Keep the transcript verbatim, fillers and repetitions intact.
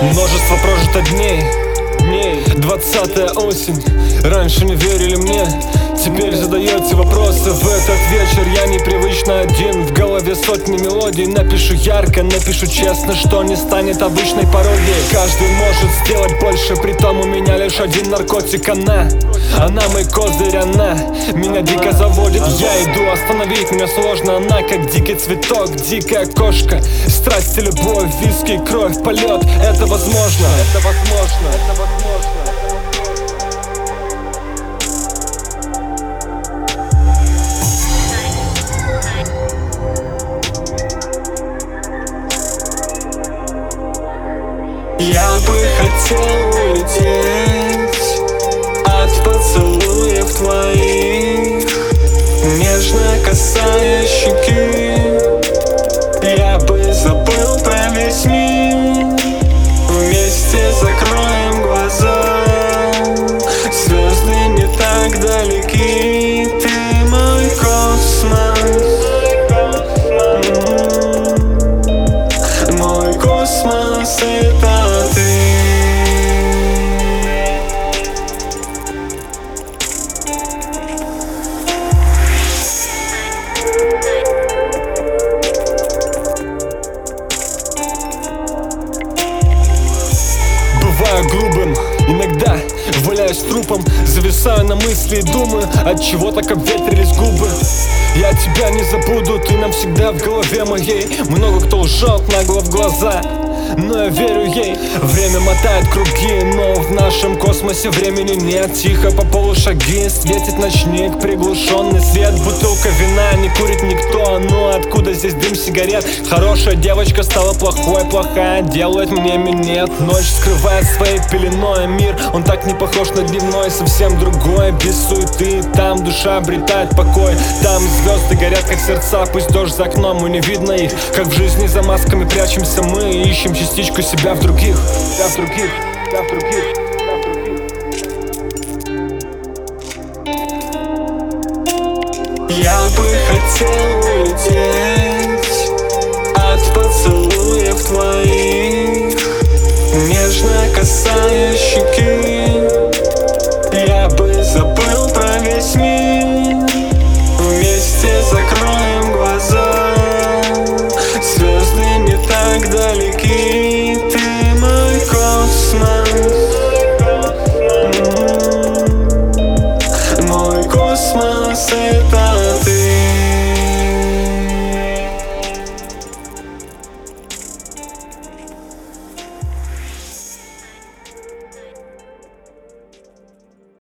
Множество прожито дней, дней. Двадцатая осень, раньше не верили мне, теперь задаете вопросы. В этот вечер я непривычно один, в голове сотни мелодий. Напишу ярко, напишу честно, что не станет обычной пародией. Каждый может сделать больше, притом у меня лишь один наркотик. Она, она мой козырь, она меня дико заводит. Я иду, остановить меня сложно. Она как дикий цветок, дикая кошка. Страсть и любовь, виски, кровь, полет. Это возможно, это возможно, это возможно. Я бы хотел улететь от поцелуев твоих, нежно касаясь щеки. Я бы забыл про весь мир, вместе закроем глаза. Звезды не так далеки, ты мой космос, мой космос это ты. Бываю грубым, иногда валяюсь трупом, зависаю на мысли и думаю, от чего так обветрились губы. Я тебя не забуду, ты навсегда в голове моей. Много кто лжет нагло в глаза, но я верю ей. Время мотает круги, но в нашем космосе времени нет. Тихо по полу шаги, светит ночник, приглушенный свет. Бутылка вина, не курит никто, ну откуда здесь дым сигарет? Хорошая девочка стала плохой, плохая делает мне минет. Ночь скрывает своей пеленой мир, он так не похож на дневной, совсем другой. Без суеты, там душа обретает покой. Там звезды горят как сердца, пусть дождь за окном, и не видно их. Как в жизни за масками прячемся мы, ищем частичку себя в других, себя в других, себя в других, себя в других. Я бы хотел улететь от поцелуев твоих, нежно касаясь щеки.